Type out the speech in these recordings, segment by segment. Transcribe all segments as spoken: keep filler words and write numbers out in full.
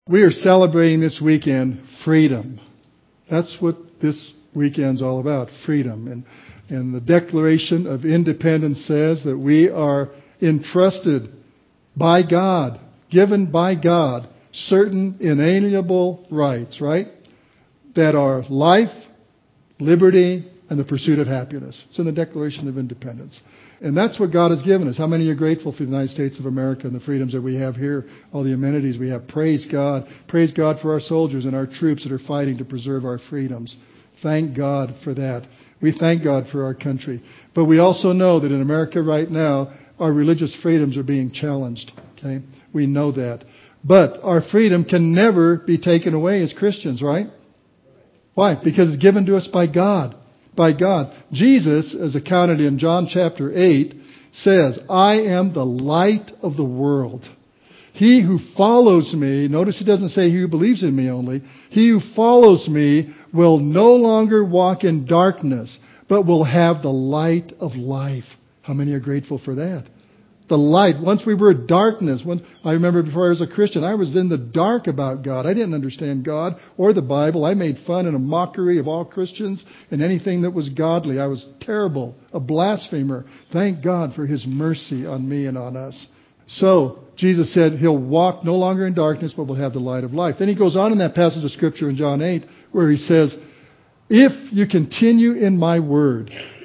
We are celebrating this weekend freedom. That's what this weekend's all about, freedom. And, and the Declaration of Independence says that we are entrusted by God, given by God, certain inalienable rights, right? That are life, liberty, and the pursuit of happiness. It's in the Declaration of Independence. And that's what God has given us. How many are grateful for the United States of America and the freedoms that we have here, all the amenities we have? Praise God. Praise God for our soldiers and our troops that are fighting to preserve our freedoms. Thank God for that. We thank God for our country. But we also know that in America right now, our religious freedoms are being challenged. Okay? We know that. But our freedom can never be taken away as Christians, right? Why? Because it's given to us by God. By God. Jesus, as accounted in John chapter eight, says, I am the light of the world. He who follows me, notice he doesn't say he who believes in me only, he who follows me will no longer walk in darkness, but will have the light of life. How many are grateful for that? The light. Once we were darkness. When, I remember before I was a Christian, I was in the dark about God. I didn't understand God or the Bible. I made fun and a mockery of all Christians and anything that was godly. I was terrible, a blasphemer. Thank God for His mercy on me and on us. So, Jesus said He'll walk no longer in darkness, but will have the light of life. Then He goes on in that passage of Scripture in John eight, where He says, if you continue in my word,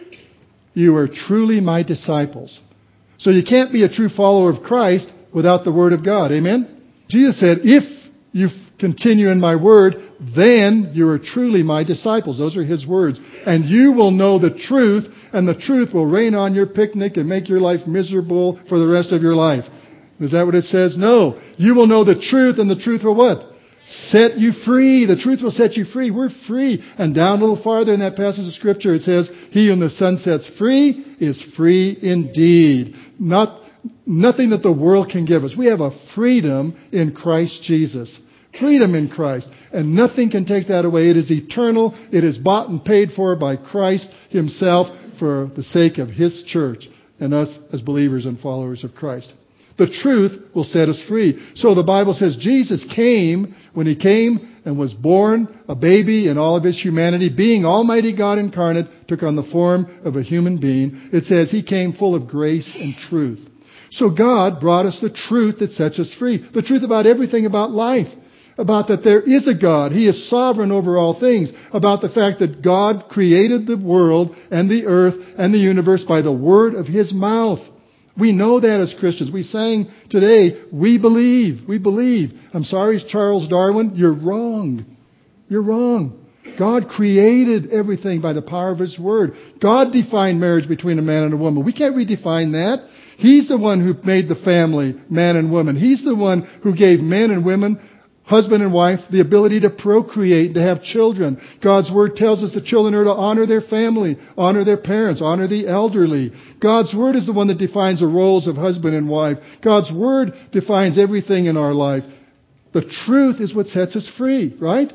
you are truly my disciples. So you can't be a true follower of Christ without the Word of God. Amen? Jesus said, if you continue in my word, then you are truly my disciples. Those are His words. And you will know the truth, and the truth will rain on your picnic and make your life miserable for the rest of your life. Is that what it says? No. You will know the truth, and the truth will what? Set you free. The truth will set you free. We're free. And down a little farther in that passage of Scripture, it says, he whom the Son sets free is free indeed. Not, nothing that the world can give us. We have a freedom in Christ Jesus. Freedom in Christ. And nothing can take that away. It is eternal. It is bought and paid for by Christ Himself for the sake of His church and us as believers and followers of Christ. The truth will set us free. So the Bible says Jesus came, when He came and was born, a baby in all of His humanity, being Almighty God incarnate, took on the form of a human being. It says He came full of grace and truth. So God brought us the truth that sets us free. The truth about everything about life. About that there is a God. He is sovereign over all things. About the fact that God created the world and the earth and the universe by the word of His mouth. We know that as Christians. We sang today, we believe, we believe. I'm sorry, Charles Darwin, you're wrong. You're wrong. God created everything by the power of His Word. God defined marriage between a man and a woman. We can't redefine that. He's the one who made the family, man and woman. He's the one who gave men and women, husband and wife, the ability to procreate, to have children. God's Word tells us that children are to honor their family, honor their parents, honor the elderly. God's Word is the one that defines the roles of husband and wife. God's Word defines everything in our life. The truth is what sets us free, right?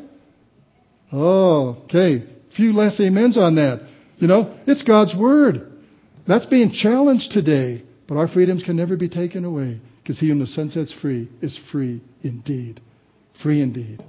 Oh, okay. Few less amens on that. You know, it's God's Word. That's being challenged today. But our freedoms can never be taken away, because He whom the Son sets free is free indeed. Free indeed.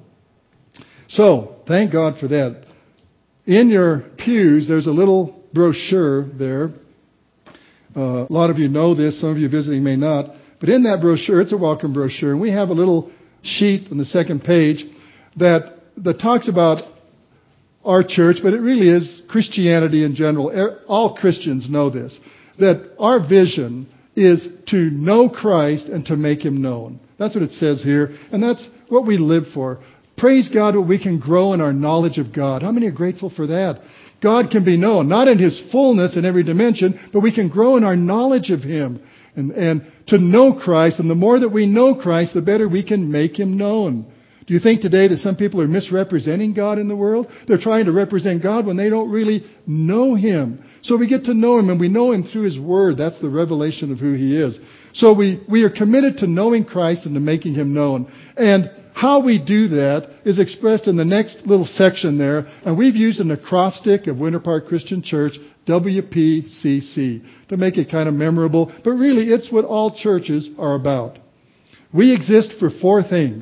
So, thank God for that. In your pews, there's a little brochure there. Uh, a lot of you know this. Some of you visiting may not. But in that brochure, it's a welcome brochure. And we have a little sheet on the second page that, that talks about our church, but it really is Christianity in general. All Christians know this. That our vision is to know Christ and to make Him known. That's what it says here. And that's what we live for. Praise God that we can grow in our knowledge of God. How many are grateful for that? God can be known, not in His fullness in every dimension, but we can grow in our knowledge of Him. And, and to know Christ, and the more that we know Christ, the better we can make Him known. Do you think today that some people are misrepresenting God in the world? They're trying to represent God when they don't really know Him. So we get to know Him, and we know Him through His Word. That's the revelation of who He is. So we, we are committed to knowing Christ and to making Him known. And how we do that is expressed in the next little section there. And we've used an acrostic of Winter Park Christian Church, W P C C, to make it kind of memorable. But really, it's what all churches are about. We exist for four things.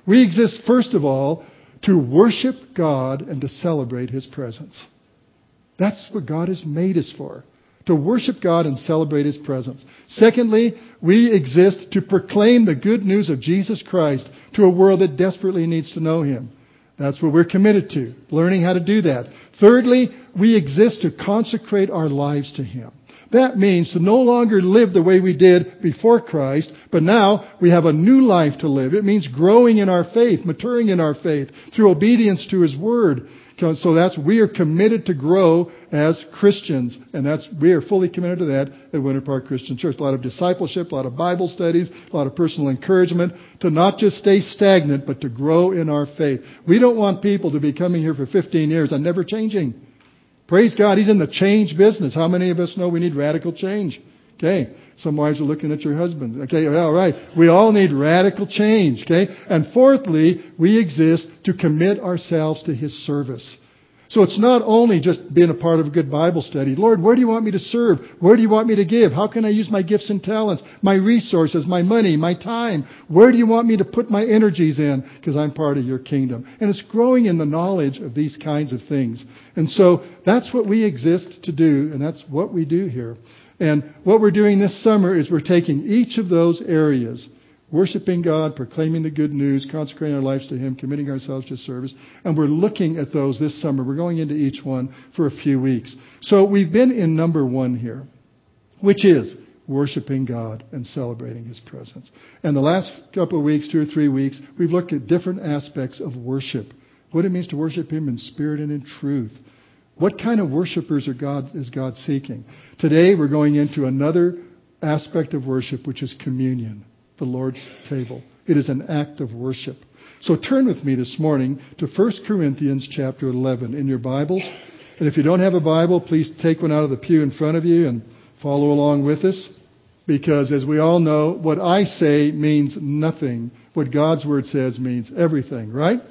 We exist, first of all, to worship God and to celebrate His presence. That's what God has made us for. To worship God and celebrate His presence. Secondly, we exist to proclaim the good news of Jesus Christ to a world that desperately needs to know Him. That's what we're committed to, learning how to do that. Thirdly, we exist to consecrate our lives to Him. That means to no longer live the way we did before Christ, but now we have a new life to live. It means growing in our faith, maturing in our faith through obedience to His Word. So that's, we are committed to grow as Christians. And that's, we are fully committed to that at Winter Park Christian Church. A lot of discipleship, a lot of Bible studies, a lot of personal encouragement to not just stay stagnant, but to grow in our faith. We don't want people to be coming here for fifteen years and never changing. Praise God, He's in the change business. How many of us know we need radical change? Okay. Some wives are looking at your husband. Okay, all right. We all need radical change. Okay. And fourthly, we exist to commit ourselves to His service. So it's not only just being a part of a good Bible study. Lord, where do you want me to serve? Where do you want me to give? How can I use my gifts and talents, my resources, my money, my time? Where do you want me to put my energies in? Because I'm part of your kingdom. And it's growing in the knowledge of these kinds of things. And so that's what we exist to do, and that's what we do here. And what we're doing this summer is we're taking each of those areas, worshiping God, proclaiming the good news, consecrating our lives to Him, committing ourselves to service, and we're looking at those this summer. We're going into each one for a few weeks. So we've been in number one here, which is worshiping God and celebrating His presence. And the last couple of weeks, two or three weeks, we've looked at different aspects of worship. What it means to worship Him in spirit and in truth. What kind of worshipers are God, is God seeking? Today we're going into another aspect of worship, which is communion, the Lord's table. It is an act of worship. So turn with me this morning to First Corinthians chapter eleven in your Bibles. And if you don't have a Bible, please take one out of the pew in front of you and follow along with us. Because as we all know, what I say means nothing. What God's Word says means everything, right?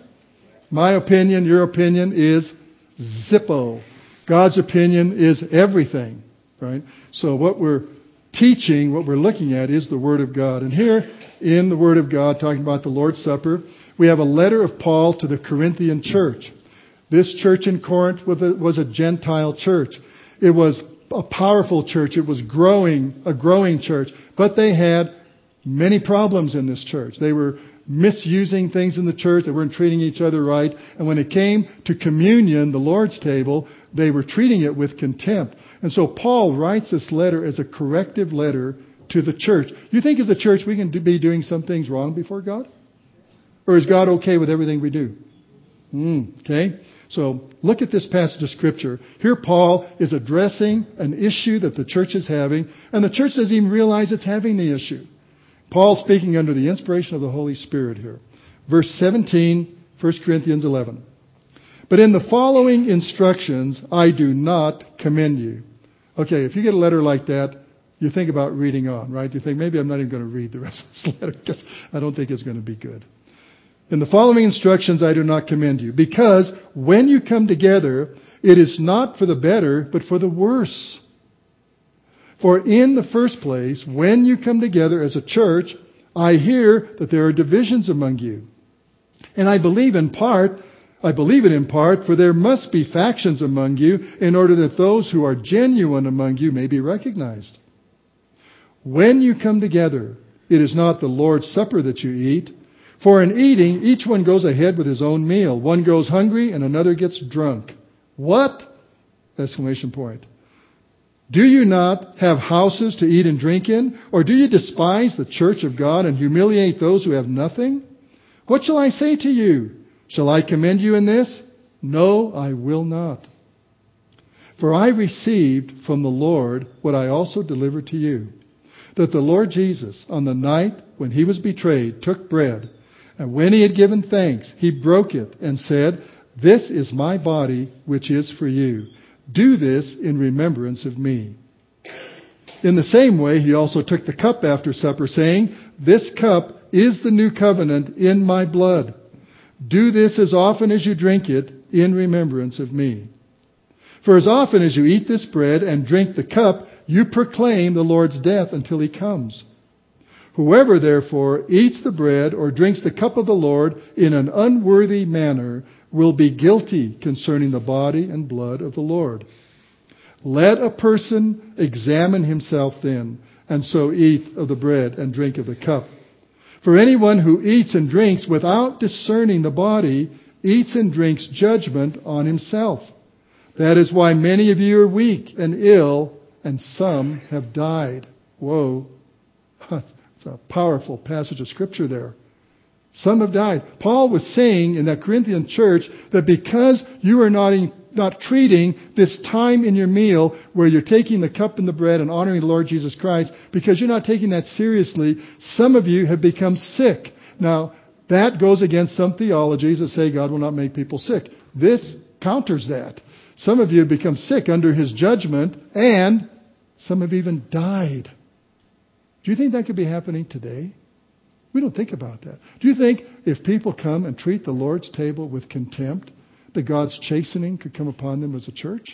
My opinion, your opinion is Zippo. God's opinion is everything, right? So what we're teaching, what we're looking at is the Word of God. And here in the Word of God, talking about the Lord's Supper, we have a letter of Paul to the Corinthian church. This church in Corinth was a, was a Gentile church. It was a powerful church. It was growing, a growing church. But they had many problems in this church. They were misusing things in the church. They weren't treating each other right. And when it came to communion, the Lord's table, they were treating it with contempt. And so Paul writes this letter as a corrective letter to the church. You think as a church we can be doing some things wrong before God? Or is God okay with everything we do? Mm, okay. So look at this passage of Scripture. Here Paul is addressing an issue that the church is having, and the church doesn't even realize it's having the issue. Paul speaking under the inspiration of the Holy Spirit here. Verse seventeen, First Corinthians eleven. But in the following instructions, I do not commend you. Okay, if you get a letter like that, you think about reading on, right? You think, maybe I'm not even going to read the rest of this letter because I don't think it's going to be good. In the following instructions, I do not commend you. Because when you come together, it is not for the better, but for the worse. For in the first place, when you come together as a church, I hear that there are divisions among you. And I believe in part, I believe it in part, for there must be factions among you in order that those who are genuine among you may be recognized. When you come together, it is not the Lord's Supper that you eat. For in eating, each one goes ahead with his own meal. One goes hungry and another gets drunk. What? Exclamation point. Do you not have houses to eat and drink in? Or do you despise the church of God and humiliate those who have nothing? What shall I say to you? Shall I commend you in this? No, I will not. For I received from the Lord what I also delivered to you, that the Lord Jesus, on the night when He was betrayed, took bread, and when He had given thanks, He broke it and said, This is my body, which is for you. Do this in remembrance of me. In the same way, He also took the cup after supper, saying, This cup is the new covenant in my blood. Do this as often as you drink it in remembrance of me. For as often as you eat this bread and drink the cup, you proclaim the Lord's death until He comes. Whoever therefore eats the bread or drinks the cup of the Lord in an unworthy manner will be guilty concerning the body and blood of the Lord. Let a person examine himself then, and so eat of the bread and drink of the cup. For anyone who eats and drinks without discerning the body eats and drinks judgment on himself. That is why many of you are weak and ill, and some have died. Whoa. It's a powerful passage of Scripture there. Some have died. Paul was saying in that Corinthian church that because you are not in, not treating this time in your meal where you're taking the cup and the bread and honoring the Lord Jesus Christ, because you're not taking that seriously, some of you have become sick. Now, that goes against some theologies that say God will not make people sick. This counters that. Some of you have become sick under His judgment, and some have even died. Do you think that could be happening today? We don't think about that. Do you think if people come and treat the Lord's table with contempt, that God's chastening could come upon them as a church?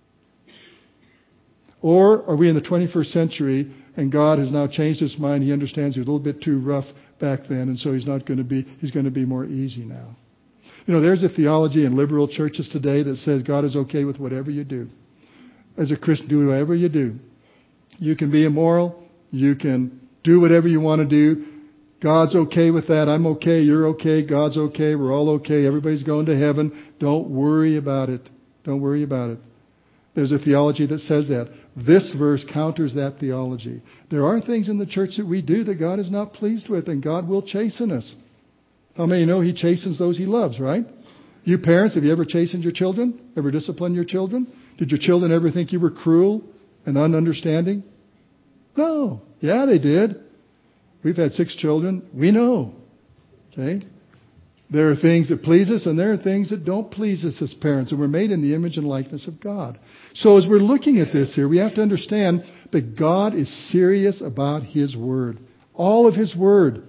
Or are we in the twenty-first century and God has now changed His mind? He understands He was a little bit too rough back then, and so He's not going to be, He's going to be more easy now. You know, there's a theology in liberal churches today that says God is okay with whatever you do. As a Christian, do whatever you do. You can be immoral. You can do whatever you want to do. God's okay with that. I'm okay. You're okay. God's okay. We're all okay. Everybody's going to heaven. Don't worry about it. Don't worry about it. There's a theology that says that. This verse counters that theology. There are things in the church that we do that God is not pleased with, and God will chasten us. How many know He chastens those He loves, right? You parents, have you ever chastened your children? Ever disciplined your children? Did your children ever think you were cruel and ununderstanding? No. Yeah, they did. We've had six children. We know. Okay? There are things that please us and there are things that don't please us as parents. And we're made in the image and likeness of God. So as we're looking at this here, we have to understand that God is serious about His Word. All of His Word.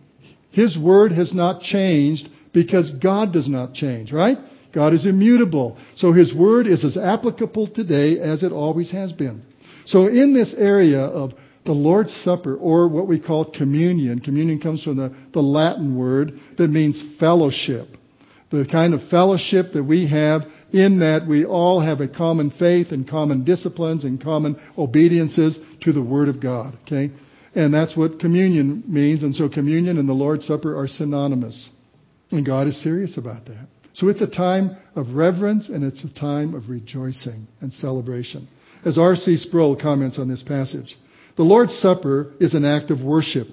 His Word has not changed because God does not change, right? God is immutable. So His Word is as applicable today as it always has been. So in this area of the Lord's Supper, or what we call communion. Communion comes from the, the Latin word that means fellowship. The kind of fellowship that we have in that we all have a common faith and common disciplines and common obediences to the Word of God. Okay? And that's what communion means. And so communion and the Lord's Supper are synonymous. And God is serious about that. So it's a time of reverence and it's a time of rejoicing and celebration. As R C Sproul comments on this passage, the Lord's Supper is an act of worship,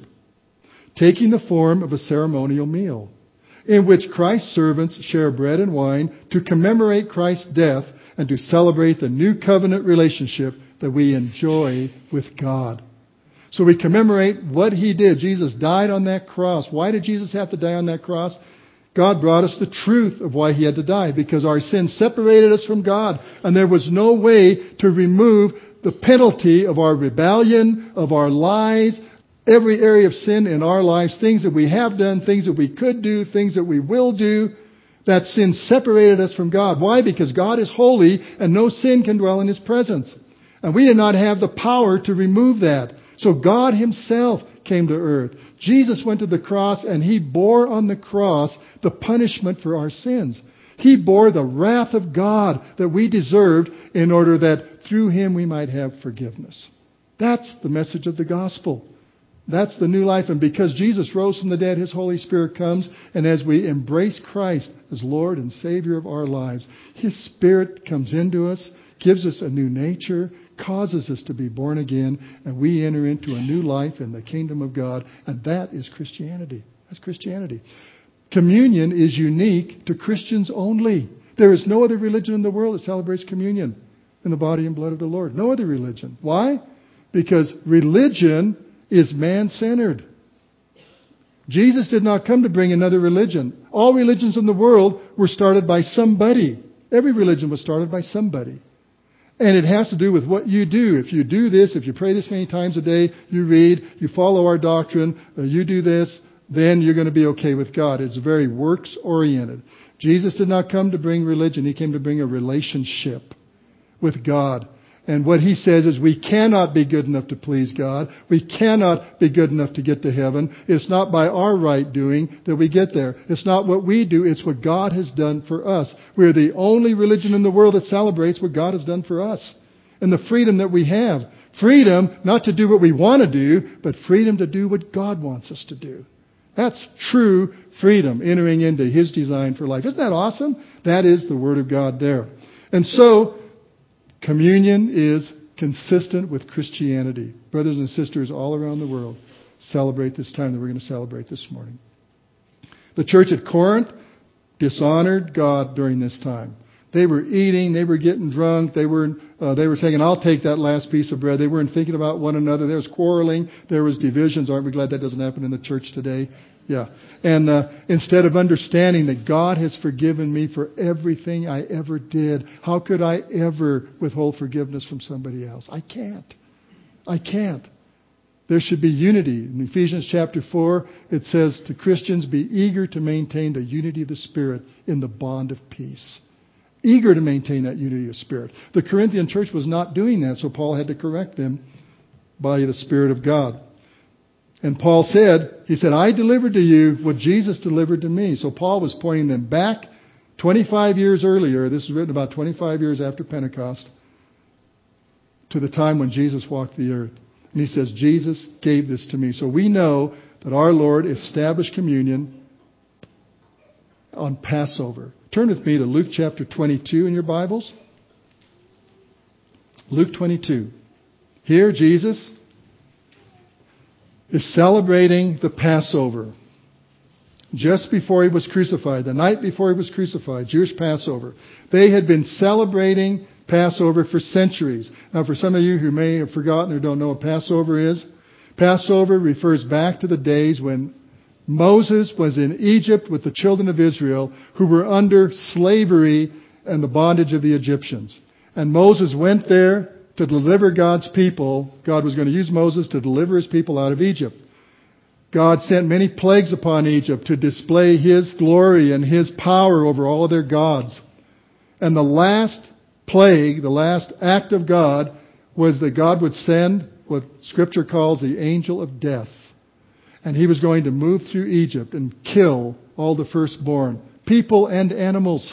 taking the form of a ceremonial meal, in which Christ's servants share bread and wine to commemorate Christ's death and to celebrate the new covenant relationship that we enjoy with God. So we commemorate what He did. Jesus died on that cross. Why did Jesus have to die on that cross? God brought us the truth of why He had to die, because our sin separated us from God, and there was no way to remove the penalty of our rebellion, of our lies, every area of sin in our lives, things that we have done, things that we could do, things that we will do. That sin separated us from God. Why? Because God is holy and no sin can dwell in His presence. And we did not have the power to remove that. So God Himself came to earth. Jesus went to the cross and He bore on the cross the punishment for our sins. He bore the wrath of God that we deserved in order that through Him we might have forgiveness. That's the message of the gospel. That's the new life. And because Jesus rose from the dead, His Holy Spirit comes. And as we embrace Christ as Lord and Savior of our lives, His Spirit comes into us, gives us a new nature, causes us to be born again, and we enter into a new life in the kingdom of God. And that is Christianity. That's Christianity. Communion is unique to Christians only. There is no other religion in the world that celebrates communion in the body and blood of the Lord. No other religion. Why? Because religion is man-centered. Jesus did not come to bring another religion. All religions in the world were started by somebody. Every religion was started by somebody. And it has to do with what you do. If you do this, if you pray this many times a day, you read, you follow our doctrine, uh, you do this, then you're going to be okay with God. It's very works-oriented. Jesus did not come to bring religion. He came to bring a relationship with God. And what he says is we cannot be good enough to please God. We cannot be good enough to get to heaven. It's not by our right doing that we get there. It's not what we do. It's what God has done for us. We're the only religion in the world that celebrates what God has done for us. And the freedom that we have. Freedom not to do what we want to do, but freedom to do what God wants us to do. That's true freedom, entering into His design for life. Isn't that awesome? That is the Word of God there. And so, communion is consistent with Christianity. Brothers and sisters all around the world celebrate this time that we're going to celebrate this morning. The church at Corinth dishonored God during this time. They were eating, they were getting drunk, they were uh, they were saying, I'll take that last piece of bread. They weren't thinking about one another. There was quarreling, there was divisions. Aren't we glad that doesn't happen in the church today? Yeah. And uh, instead of understanding that God has forgiven me for everything I ever did, how could I ever withhold forgiveness from somebody else? I can't. I can't. There should be unity. In Ephesians chapter four, it says to Christians, be eager to maintain the unity of the Spirit in the bond of peace. Eager to maintain that unity of spirit. The Corinthian church was not doing that, so Paul had to correct them by the Spirit of God. And Paul said, he said, I delivered to you what Jesus delivered to me. So Paul was pointing them back twenty-five years earlier. This is written about twenty-five years after Pentecost, to the time when Jesus walked the earth. And he says, Jesus gave this to me. So we know that our Lord established communion on Passover. Turn with me to Luke chapter twenty-two in your Bibles. Luke twenty-two. Here Jesus is celebrating the Passover. Just before He was crucified, the night before He was crucified, Jewish Passover. They had been celebrating Passover for centuries. Now for some of you who may have forgotten or don't know what Passover is, Passover refers back to the days when Moses was in Egypt with the children of Israel who were under slavery and the bondage of the Egyptians. And Moses went there to deliver God's people. God was going to use Moses to deliver His people out of Egypt. God sent many plagues upon Egypt to display His glory and His power over all of their gods. And the last plague, the last act of God, was that God would send what Scripture calls the angel of death. And he was going to move through Egypt and kill all the firstborn, people and animals.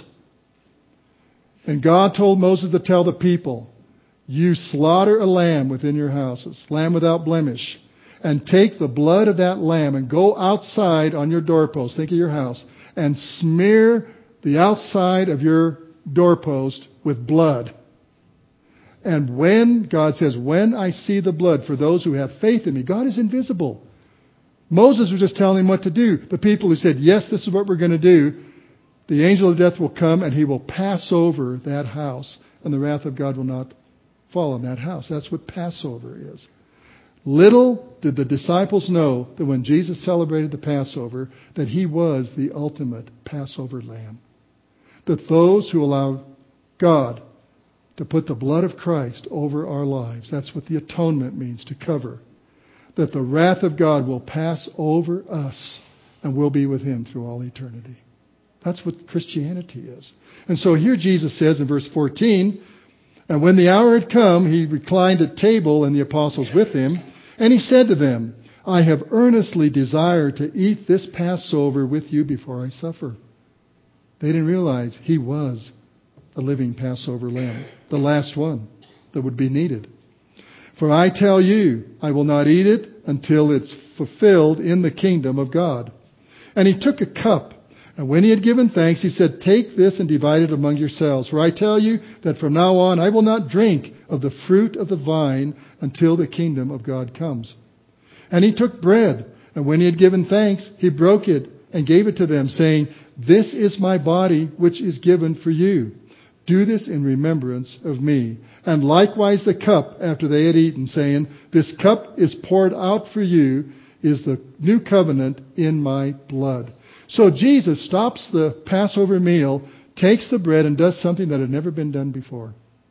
And God told Moses to tell the people, you slaughter a lamb within your houses, lamb without blemish, and take the blood of that lamb and go outside on your doorpost, think of your house, and smear the outside of your doorpost with blood. And when, God says, when I see the blood, for those who have faith in me, God is invisible. Moses was just telling him what to do. The people who said, yes, this is what we're going to do, the angel of death will come and he will pass over that house, and the wrath of God will not fall on that house. That's what Passover is. Little did the disciples know that when Jesus celebrated the Passover, that He was the ultimate Passover lamb. That those who allow God to put the blood of Christ over our lives, that's what the atonement means, to cover. That the wrath of God will pass over us and we'll be with Him through all eternity. That's what Christianity is. And so here Jesus says in verse fourteen, and when the hour had come, He reclined at table and the apostles with Him, and He said to them, I have earnestly desired to eat this Passover with you before I suffer. They didn't realize He was a living Passover lamb, the last one that would be needed. For I tell you, I will not eat it until it's fulfilled in the kingdom of God. And He took a cup, and when He had given thanks, He said, take this and divide it among yourselves. For I tell you that from now on I will not drink of the fruit of the vine until the kingdom of God comes. And He took bread, and when He had given thanks, He broke it and gave it to them, saying, this is my body which is given for you. Do this in remembrance of me. And likewise the cup after they had eaten, saying, this cup is poured out for you, is the new covenant in my blood. So Jesus stops the Passover meal, takes the bread, and does something that had never been done before.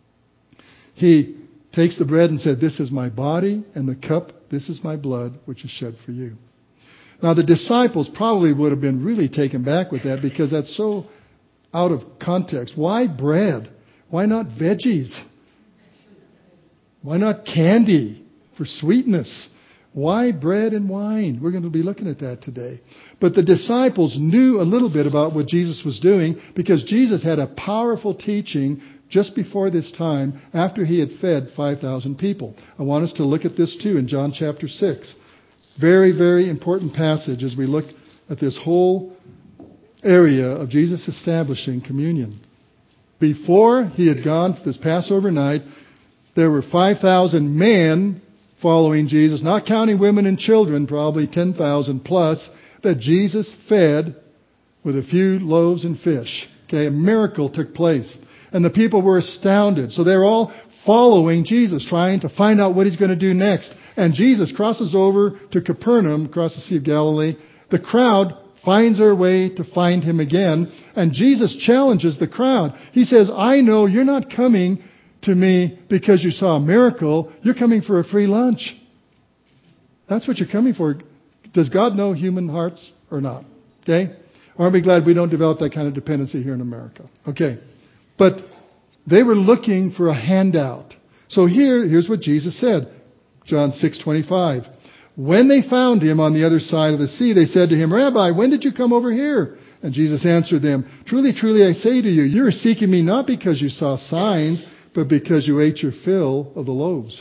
He takes the bread and said, this is my body, and the cup, this is my blood, which is shed for you. Now the disciples probably would have been really taken back with that, because that's so out of context. Why bread? Why not veggies? Why not candy for sweetness? Why bread and wine? We're going to be looking at that today. But the disciples knew a little bit about what Jesus was doing because Jesus had a powerful teaching just before this time after he had fed five thousand people. I want us to look at this too in John chapter six. Very, very important passage as we look at this whole area of Jesus establishing communion. Before he had gone this Passover night, there were five thousand men following Jesus, not counting women and children, probably ten thousand plus, that Jesus fed with a few loaves and fish. Okay, a miracle took place. And the people were astounded. So they're all following Jesus, trying to find out what he's going to do next. And Jesus crosses over to Capernaum, across the Sea of Galilee. The crowd finds their way to find him again. And Jesus challenges the crowd. He says, I know you're not coming to me because you saw a miracle. You're coming for a free lunch. That's what you're coming for. Does God know human hearts or not? Okay? Aren't we glad we don't develop that kind of dependency here in America? Okay. But they were looking for a handout. So here, here's what Jesus said. John six twenty-five. When they found him on the other side of the sea, they said to him, Rabbi, when did you come over here? And Jesus answered them, Truly, truly, I say to you, you are seeking me not because you saw signs, but because you ate your fill of the loaves.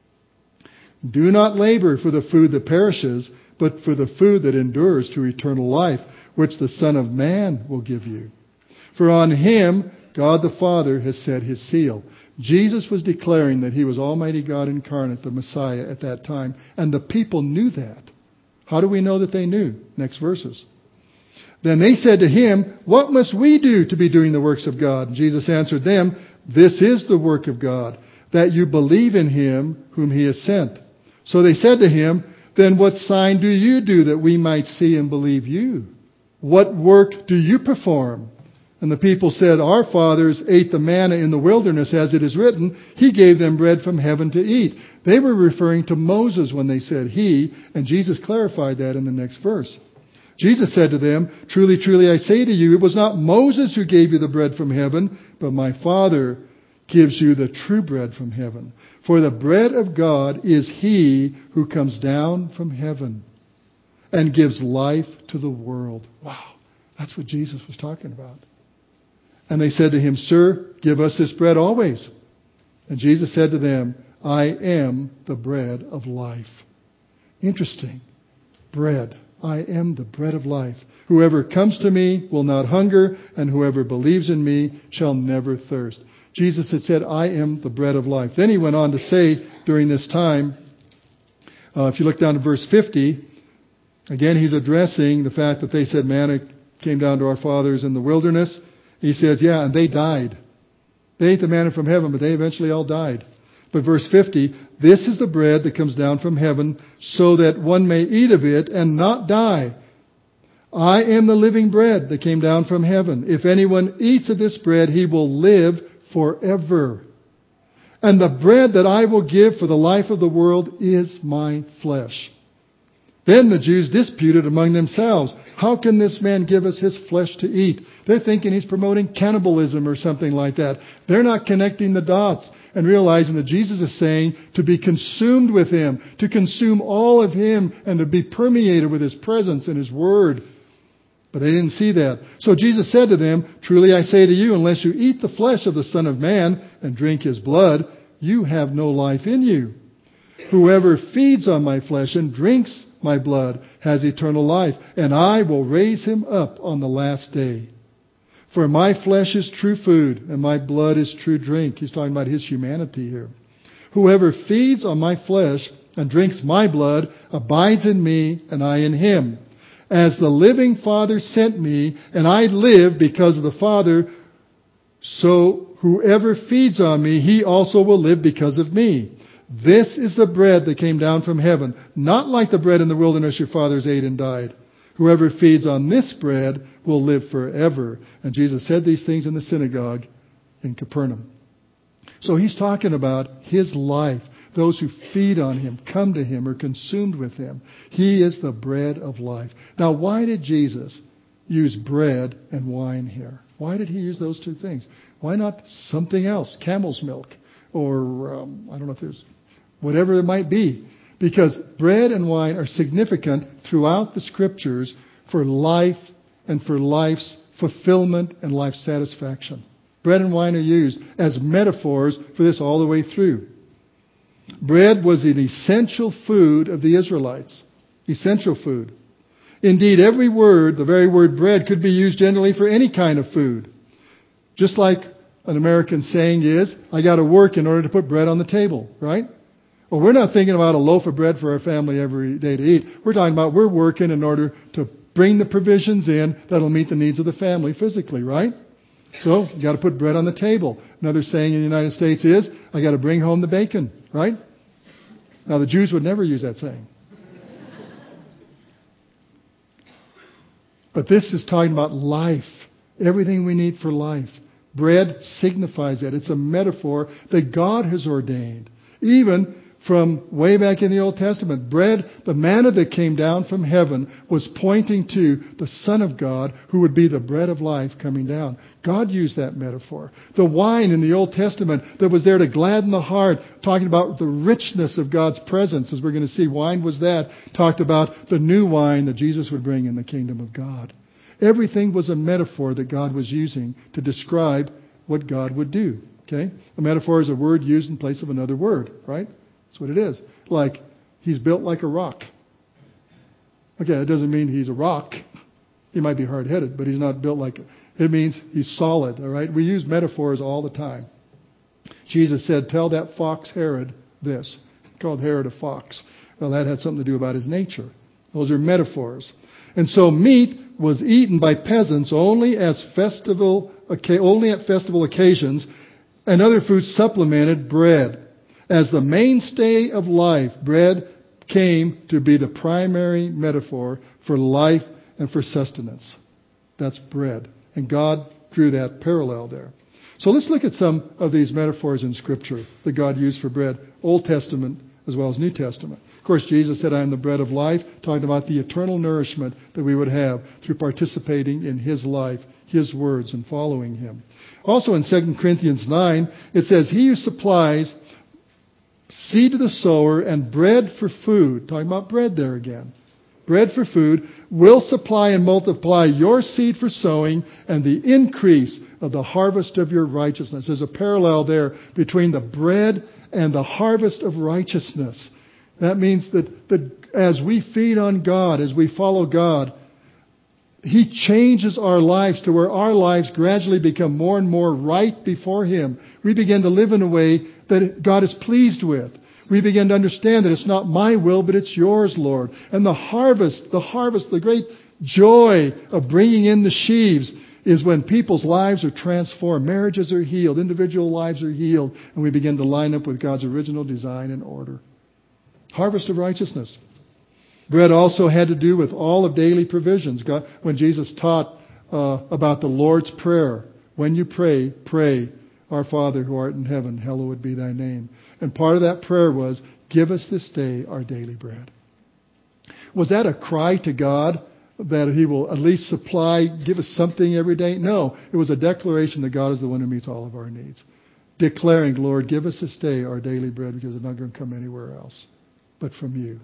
Do not labor for the food that perishes, but for the food that endures to eternal life, which the Son of Man will give you. For on him God the Father has set his seal. Jesus was declaring that he was Almighty God incarnate, the Messiah at that time. And the people knew that. How do we know that they knew? Next verses. Then they said to him, What must we do to be doing the works of God? And Jesus answered them, This is the work of God, that you believe in him whom he has sent. So they said to him, Then what sign do you do that we might see and believe you? What work do you perform? And the people said, Our fathers ate the manna in the wilderness, as it is written, He gave them bread from heaven to eat. They were referring to Moses when they said he, and Jesus clarified that in the next verse. Jesus said to them, Truly, truly, I say to you, it was not Moses who gave you the bread from heaven, but my Father gives you the true bread from heaven. For the bread of God is He who comes down from heaven and gives life to the world. Wow, that's what Jesus was talking about. And they said to him, Sir, give us this bread always. And Jesus said to them, I am the bread of life. Interesting. Bread. I am the bread of life. Whoever comes to me will not hunger, and whoever believes in me shall never thirst. Jesus had said, I am the bread of life. Then he went on to say during this time, uh, if you look down to verse fifty, again he's addressing the fact that they said manna came down to our fathers in the wilderness. He says, yeah, and they died. They ate the manna from heaven, but they eventually all died. But verse fifty, this is the bread that comes down from heaven, so that one may eat of it and not die. I am the living bread that came down from heaven. If anyone eats of this bread, he will live forever. And the bread that I will give for the life of the world is my flesh. Then the Jews disputed among themselves, how can this man give us his flesh to eat? They're thinking he's promoting cannibalism or something like that. They're not connecting the dots and realizing that Jesus is saying to be consumed with him, to consume all of him and to be permeated with his presence and his word. But they didn't see that. So Jesus said to them, Truly I say to you, unless you eat the flesh of the Son of Man and drink his blood, you have no life in you. Whoever feeds on my flesh and drinks my blood has eternal life, and I will raise him up on the last day. For my flesh is true food, and my blood is true drink. He's talking about his humanity here. Whoever feeds on my flesh and drinks my blood abides in me, and I in him. As the living Father sent me, and I live because of the Father, so whoever feeds on me, he also will live because of me. This is the bread that came down from heaven, not like the bread in the wilderness your fathers ate and died. Whoever feeds on this bread will live forever. And Jesus said these things in the synagogue in Capernaum. So he's talking about his life. Those who feed on him, come to him, are consumed with him. He is the bread of life. Now, why did Jesus use bread and wine here? Why did he use those two things? Why not something else? Camel's milk. or um, I don't know if there's whatever it might be. Because bread and wine are significant throughout the Scriptures for life and for life's fulfillment and life satisfaction. Bread and wine are used as metaphors for this all the way through. Bread was an essential food of the Israelites. Essential food. Indeed, every word, the very word bread, could be used generally for any kind of food. Just like an American saying is, I got to work in order to put bread on the table, right? Well, we're not thinking about a loaf of bread for our family every day to eat. We're talking about we're working in order to bring the provisions in that'll meet the needs of the family physically, right? So, you got to put bread on the table. Another saying in the United States is, I got to bring home the bacon, right? Now, the Jews would never use that saying. But this is talking about life. Everything we need for life. Bread signifies that. It's a metaphor that God has ordained. Even from way back in the Old Testament, bread, the manna that came down from heaven, was pointing to the Son of God who would be the bread of life coming down. God used that metaphor. The wine in the Old Testament that was there to gladden the heart, talking about the richness of God's presence, as we're going to see, wine was that, talked about the new wine that Jesus would bring in the kingdom of God. Everything was a metaphor that God was using to describe what God would do. Okay? A metaphor is a word used in place of another word, right? That's what it is. Like, he's built like a rock. Okay, that doesn't mean he's a rock. He might be hard-headed, but he's not built like it. It means he's solid, all right? We use metaphors all the time. Jesus said, tell that fox Herod this. He called Herod a fox. Well, that had something to do about his nature. Those are metaphors. And so meat was eaten by peasants only as festival, only at festival occasions, and other foods supplemented bread. As the mainstay of life, bread came to be the primary metaphor for life and for sustenance. That's bread. And God drew that parallel there. So let's look at some of these metaphors in Scripture that God used for bread, Old Testament as well as New Testament. Of course, Jesus said, I am the bread of life, talking about the eternal nourishment that we would have through participating in His life, His words, and following Him. Also in Second Corinthians nine, it says, He who supplies seed to the sower and bread for food, talking about bread there again, bread for food, will supply and multiply your seed for sowing and the increase of the harvest of your righteousness. There's a parallel there between the bread and the harvest of righteousness. That means that, that as we feed on God, as we follow God, He changes our lives to where our lives gradually become more and more right before Him. We begin to live in a way that God is pleased with. We begin to understand that it's not my will, but it's yours, Lord. And the harvest, the harvest, the great joy of bringing in the sheaves is when people's lives are transformed. Marriages are healed. Individual lives are healed. And we begin to line up with God's original design and order. Harvest of righteousness. Bread also had to do with all of daily provisions. God, when Jesus taught uh, about the Lord's Prayer, when you pray, pray, Our Father who art in heaven, hallowed be thy name. And part of that prayer was, give us this day our daily bread. Was that a cry to God that He will at least supply, give us something every day? No, it was a declaration that God is the one who meets all of our needs. Declaring, Lord, give us this day our daily bread, because it's not going to come anywhere else but from you.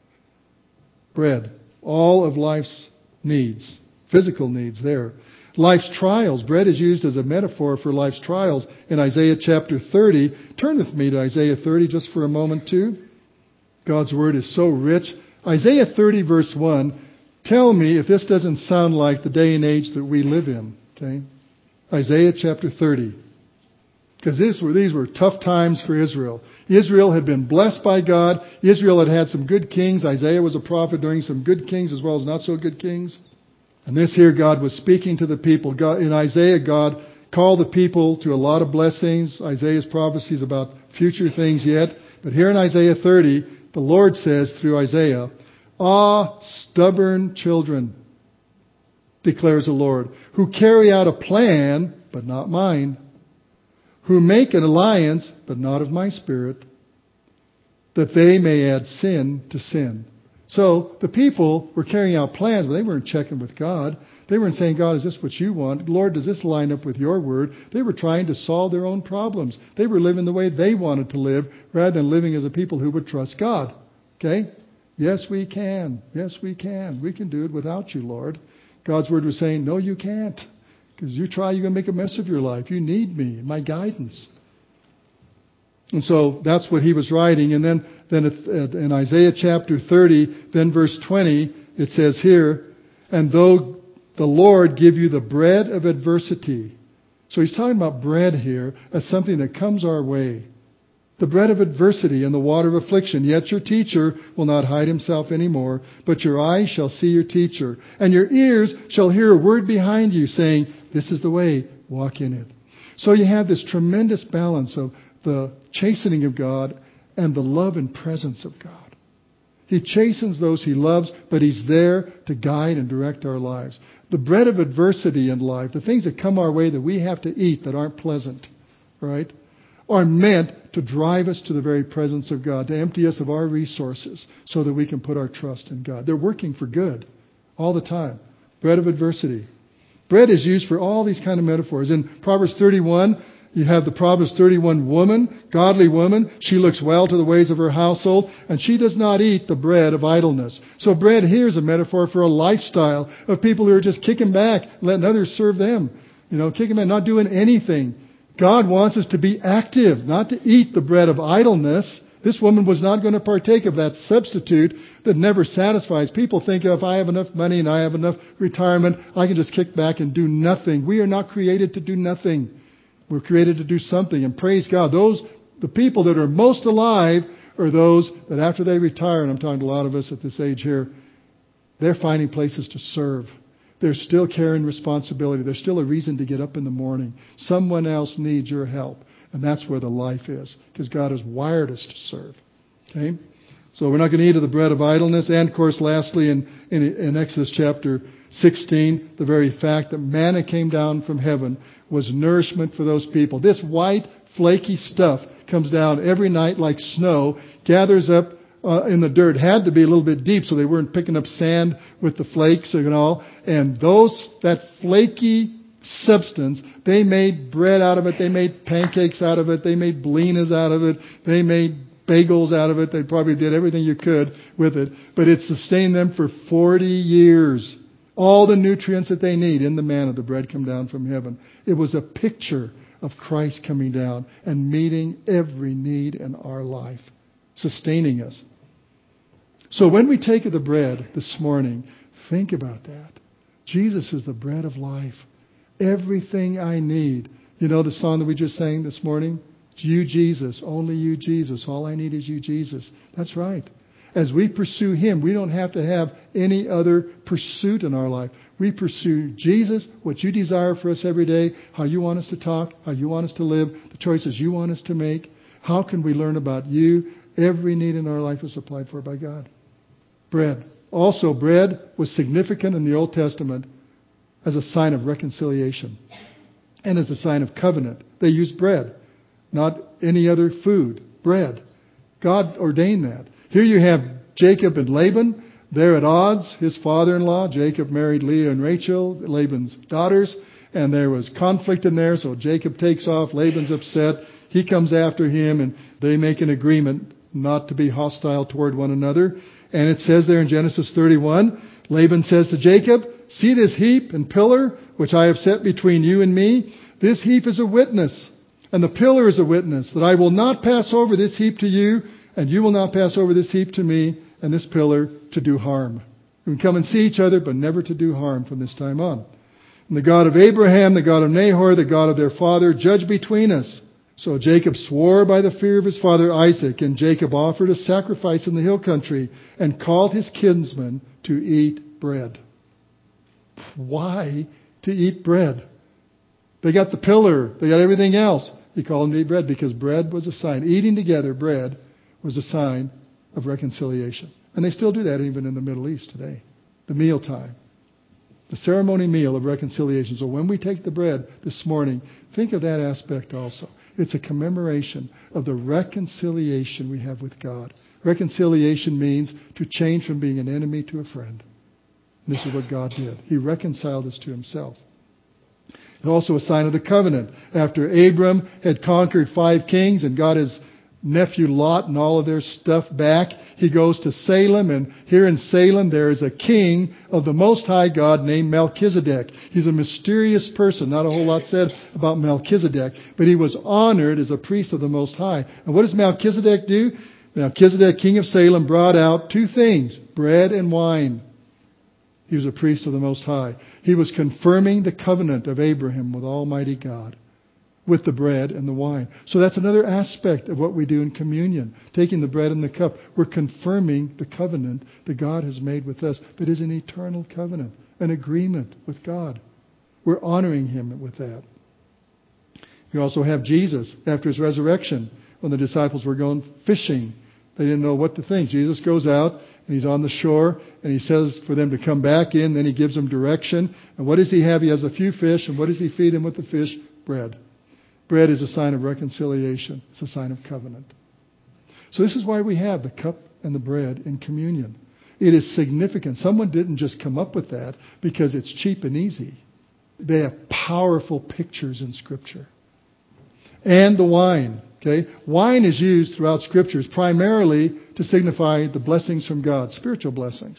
Bread, all of life's needs, physical needs there. Life's trials. Bread is used as a metaphor for life's trials in Isaiah chapter thirty. Turn with me to Isaiah thirty just for a moment too. God's Word is so rich. Isaiah thirty verse one. Tell me if this doesn't sound like the day and age that we live in. Okay, Isaiah chapter thirty. Because these were, these were tough times for Israel. Israel had been blessed by God. Israel had had some good kings. Isaiah was a prophet during some good kings as well as not so good kings. And this here, God was speaking to the people. God, in Isaiah, God called the people to a lot of blessings. Isaiah's prophecies about future things yet. But here in Isaiah thirty, the Lord says through Isaiah, Ah, stubborn children, declares the Lord, who carry out a plan, but not mine, who make an alliance, but not of my spirit, that they may add sin to sin. So the people were carrying out plans, but they weren't checking with God. They weren't saying, God, is this what you want? Lord, does this line up with your word? They were trying to solve their own problems. They were living the way they wanted to live rather than living as a people who would trust God. Okay? Yes, we can. Yes, we can. We can do it without you, Lord. God's word was saying, no, you can't. Because you try, you're going to make a mess of your life. You need me, my guidance. And so that's what he was writing. And then, then in Isaiah chapter thirty, then verse twenty, it says here, and though the Lord give you the bread of adversity. So he's talking about bread here as something that comes our way. The bread of adversity and the water of affliction. Yet your teacher will not hide himself anymore, but your eyes shall see your teacher, and your ears shall hear a word behind you saying, this is the way, walk in it. So you have this tremendous balance of the chastening of God and the love and presence of God. He chastens those he loves, but he's there to guide and direct our lives. The bread of adversity in life, the things that come our way that we have to eat that aren't pleasant, right, are meant to drive us to the very presence of God, to empty us of our resources so that we can put our trust in God. They're working for good all the time. Bread of adversity. Bread is used for all these kind of metaphors. In Proverbs thirty-one, you have the Proverbs thirty-one woman, godly woman. She looks well to the ways of her household, and she does not eat the bread of idleness. So bread here is a metaphor for a lifestyle of people who are just kicking back, letting others serve them. You know, kicking back, not doing anything. God wants us to be active, not to eat the bread of idleness. This woman was not going to partake of that substitute that never satisfies. People think, if I have enough money and I have enough retirement, I can just kick back and do nothing. We are not created to do nothing. We're created to do something. And praise God, those the people that are most alive are those that after they retire, and I'm talking to a lot of us at this age here, they're finding places to serve. They're still carrying responsibility. There's still a reason to get up in the morning. Someone else needs your help. And that's where the life is. Because God has wired us to serve. Okay? So we're not going to eat of the bread of idleness. And of course, lastly, in, in, in Exodus chapter sixteen, the very fact that manna came down from heaven was nourishment for those people. This white, flaky stuff comes down every night like snow, gathers up Uh, in the dirt. Had to be a little bit deep so they weren't picking up sand with the flakes and all. And those, that flaky substance, they made bread out of it. They made pancakes out of it. They made blinas out of it. They made bagels out of it. They probably did everything you could with it. But it sustained them for forty years. All the nutrients that they need in the manna, the bread come down from heaven. It was a picture of Christ coming down and meeting every need in our life, sustaining us. So when we take of the bread this morning, think about that. Jesus is the bread of life. Everything I need. You know the song that we just sang this morning? It's you, Jesus. Only you, Jesus. All I need is you, Jesus. That's right. As we pursue Him, we don't have to have any other pursuit in our life. We pursue Jesus, what you desire for us every day, how you want us to talk, how you want us to live, the choices you want us to make. How can we learn about you? Every need in our life is supplied for by God. Bread. Also, bread was significant in the Old Testament as a sign of reconciliation and as a sign of covenant. They used bread, not any other food. Bread. God ordained that. Here you have Jacob and Laban. They're at odds. His father-in-law, Jacob, married Leah and Rachel, Laban's daughters, and there was conflict in there, so Jacob takes off. Laban's upset. He comes after him, and they make an agreement not to be hostile toward one another. And it says there in Genesis thirty-one, Laban says to Jacob, see this heap and pillar which I have set between you and me? This heap is a witness, and the pillar is a witness, that I will not pass over this heap to you, and you will not pass over this heap to me, and this pillar to do harm. We can come and see each other, but never to do harm from this time on. And the God of Abraham, the God of Nahor, the God of their father, judge between us. So Jacob swore by the fear of his father Isaac, and Jacob offered a sacrifice in the hill country and called his kinsmen to eat bread. Why to eat bread? They got the pillar. They got everything else. He called them to eat bread because bread was a sign. Eating together bread was a sign of reconciliation. And they still do that even in the Middle East today. The mealtime. The ceremony meal of reconciliation. So when we take the bread this morning, think of that aspect also. It's a commemoration of the reconciliation we have with God. Reconciliation means to change from being an enemy to a friend. And this is what God did. He reconciled us to himself. And also a sign of the covenant. After Abram had conquered five kings and got his nephew Lot and all of their stuff back, he goes to Salem, and here in Salem there is a king of the Most High God named Melchizedek. He's a mysterious person. Not a whole lot said about Melchizedek, but he was honored as a priest of the Most High. And what does Melchizedek do? Melchizedek, king of Salem, brought out two things, bread and wine. He was a priest of the Most High. He was confirming the covenant of Abraham with Almighty God, with the bread and the wine. So that's another aspect of what we do in communion. Taking the bread and the cup, we're confirming the covenant that God has made with us. That is an eternal covenant, an agreement with God. We're honoring Him with that. You also have Jesus after His resurrection, when the disciples were going fishing. They didn't know what to think. Jesus goes out and He's on the shore and He says for them to come back in. Then He gives them direction. And what does He have? He has a few fish. And what does He feed them with the fish? Bread. Bread is a sign of reconciliation. It's a sign of covenant. So this is why we have the cup and the bread in communion. It is significant. Someone didn't just come up with that because it's cheap and easy. They have powerful pictures in Scripture. And the wine. Okay? Wine is used throughout Scriptures primarily to signify the blessings from God, spiritual blessings,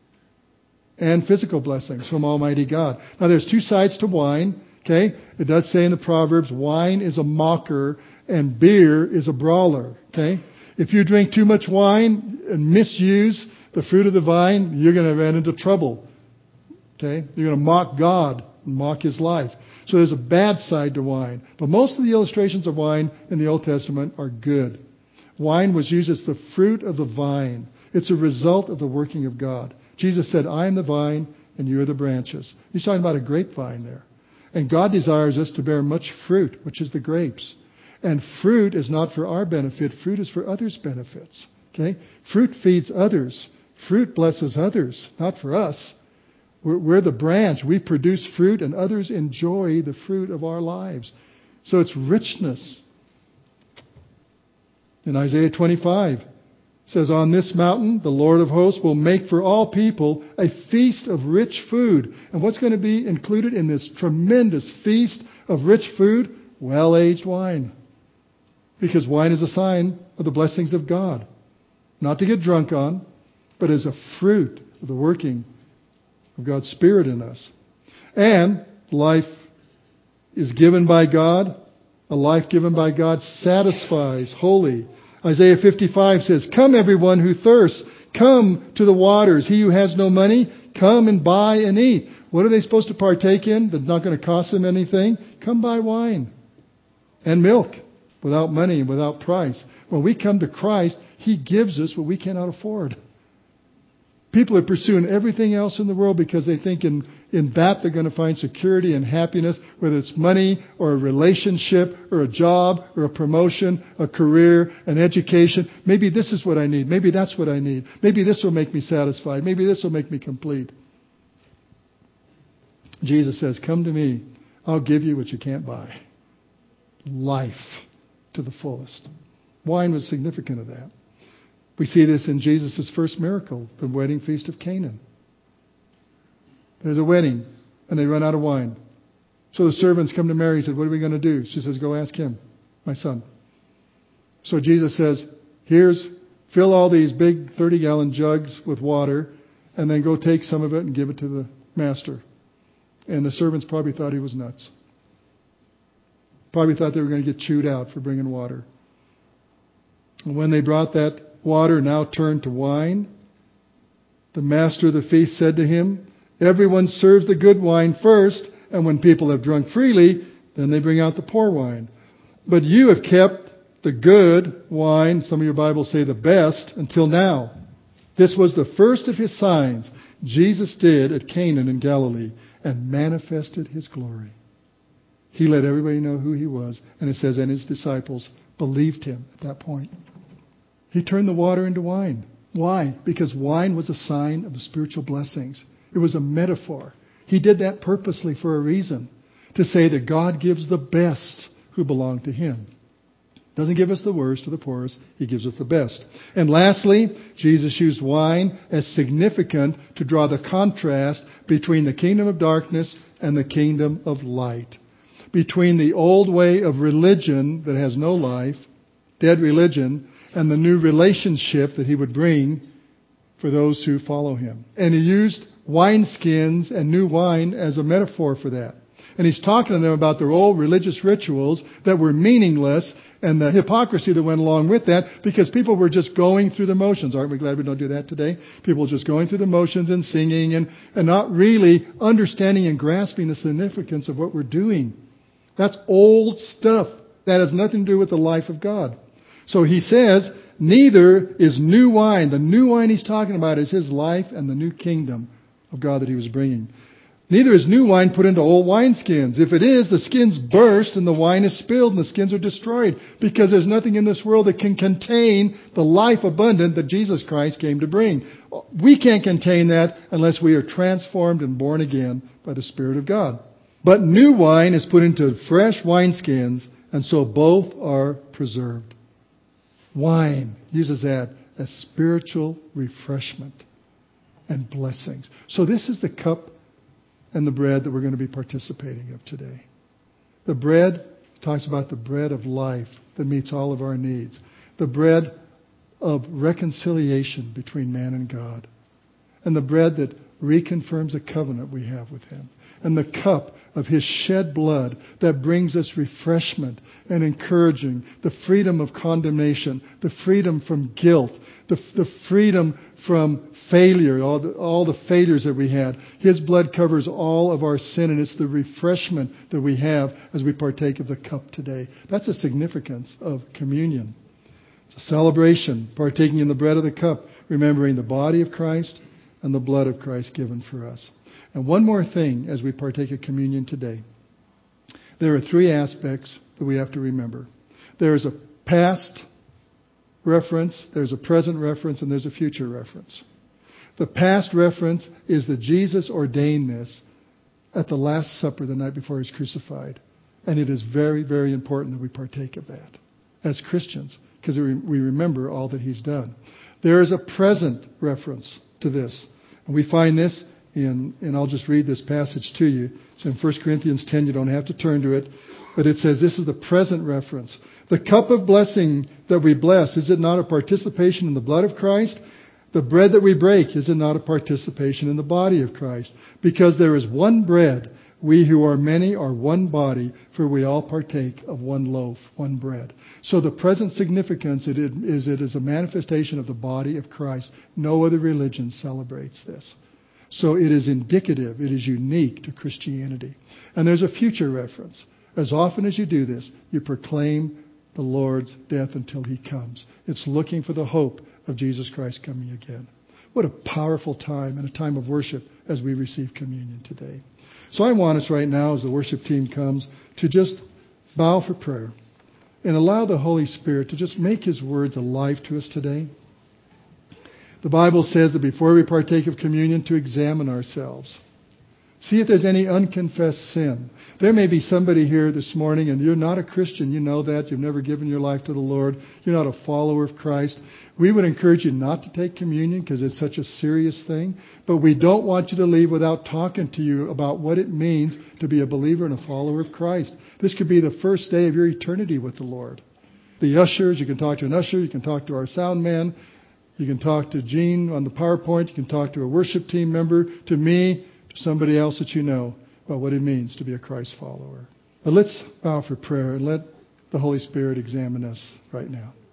and physical blessings from Almighty God. Now there's two sides to wine. Okay? It does say in the Proverbs, wine is a mocker and beer is a brawler. Okay? If you drink too much wine and misuse the fruit of the vine, you're going to run into trouble. Okay? You're going to mock God and mock His life. So there's a bad side to wine. But most of the illustrations of wine in the Old Testament are good. Wine was used as the fruit of the vine. It's a result of the working of God. Jesus said, I am the vine and you are the branches. He's talking about a grapevine there. And God desires us to bear much fruit, which is the grapes. And fruit is not for our benefit. Fruit is for others' benefits. Okay? Fruit feeds others. Fruit blesses others, not for us. We're, we're the branch. We produce fruit and others enjoy the fruit of our lives. So it's richness. In Isaiah twenty-five, it says, on this mountain, the Lord of hosts will make for all people a feast of rich food. And what's going to be included in this tremendous feast of rich food? Well-aged wine. Because wine is a sign of the blessings of God. Not to get drunk on, but as a fruit of the working of God's Spirit in us. And life is given by God. A life given by God satisfies, holy. Isaiah fifty-five says, come everyone who thirsts, come to the waters. He who has no money, come and buy and eat. What are they supposed to partake in that's not going to cost them anything? Come buy wine and milk without money and without price. When we come to Christ, He gives us what we cannot afford. People are pursuing everything else in the world because they think in, in that they're going to find security and happiness, whether it's money or a relationship or a job or a promotion, a career, an education. Maybe this is what I need. Maybe that's what I need. Maybe this will make me satisfied. Maybe this will make me complete. Jesus says, come to me. I'll give you what you can't buy. Life to the fullest. Wine was significant of that. We see this in Jesus' first miracle, the wedding feast of Canaan. There's a wedding, and they run out of wine. So the servants come to Mary and said, what are we going to do? She says, go ask him, my son. So Jesus says, here's, fill all these big thirty-gallon jugs with water, and then go take some of it and give it to the master. And the servants probably thought he was nuts. Probably thought they were going to get chewed out for bringing water. And when they brought that water now turned to wine, the master of the feast said to him, everyone serves the good wine first, and when people have drunk freely, then they bring out the poor wine. But you have kept the good wine, some of your Bibles say the best, until now. This was the first of His signs Jesus did at Canaan in Galilee and manifested His glory. He let everybody know who He was, and it says, and His disciples believed Him at that point. He turned the water into wine. Why? Because wine was a sign of the spiritual blessings. It was a metaphor. He did that purposely for a reason. To say that God gives the best who belong to Him. Doesn't give us the worst or the poorest. He gives us the best. And lastly, Jesus used wine as significant to draw the contrast between the kingdom of darkness and the kingdom of light. Between the old way of religion that has no life, dead religion, and the new relationship that he would bring for those who follow him. And he used wineskins and new wine as a metaphor for that. And he's talking to them about their old religious rituals that were meaningless and the hypocrisy that went along with that because people were just going through the motions. Aren't we glad we don't do that today? People just going through the motions and singing and, and not really understanding and grasping the significance of what we're doing. That's old stuff. That has nothing to do with the life of God. So he says, neither is new wine. The new wine he's talking about is his life and the new kingdom of God that he was bringing. Neither is new wine put into old wineskins. If it is, the skins burst and the wine is spilled and the skins are destroyed because there's nothing in this world that can contain the life abundant that Jesus Christ came to bring. We can't contain that unless we are transformed and born again by the Spirit of God. But new wine is put into fresh wineskins, and so both are preserved. Wine uses that as spiritual refreshment and blessings. So this is the cup and the bread that we're going to be participating of today. The bread talks about the bread of life that meets all of our needs. The bread of reconciliation between man and God. And the bread that reconfirms a covenant we have with him. And the cup of his shed blood that brings us refreshment and encouraging, the freedom of condemnation, the freedom from guilt, the, the freedom from failure, all the, all the failures that we had. His blood covers all of our sin, and it's the refreshment that we have as we partake of the cup today. That's the significance of communion. It's a celebration, partaking in the bread of the cup, remembering the body of Christ and the blood of Christ given for us. And one more thing as we partake of communion today. There are three aspects that we have to remember. There is a past reference, there's a present reference, and there's a future reference. The past reference is that Jesus ordained this at the Last Supper the night before he was crucified. And it is very, very important that we partake of that as Christians because we remember all that he's done. There is a present reference to this. And we find this in, and I'll just read this passage to you. It's in First Corinthians ten. You don't have to turn to it. But it says this is the present reference. The cup of blessing that we bless, is it not a participation in the blood of Christ? The bread that we break, is it not a participation in the body of Christ? Because there is one bread, we who are many are one body, for we all partake of one loaf, one bread. So the present significance it is it is a manifestation of the body of Christ. No other religion celebrates this. So it is indicative, it is unique to Christianity. And there's a future reference. As often as you do this, you proclaim the Lord's death until he comes. It's looking for the hope of Jesus Christ coming again. What a powerful time and a time of worship as we receive communion today. So I want us right now, as the worship team comes, to just bow for prayer and allow the Holy Spirit to just make his words alive to us today. The Bible says that before we partake of communion, to examine ourselves. See if there's any unconfessed sin. There may be somebody here this morning and you're not a Christian. You know that. You've never given your life to the Lord. You're not a follower of Christ. We would encourage you not to take communion because it's such a serious thing. But we don't want you to leave without talking to you about what it means to be a believer and a follower of Christ. This could be the first day of your eternity with the Lord. The ushers, you can talk to an usher. You can talk to our sound man. You can talk to Gene on the PowerPoint. You can talk to a worship team member, to me, somebody else that you know about what it means to be a Christ follower. But let's bow for prayer and let the Holy Spirit examine us right now.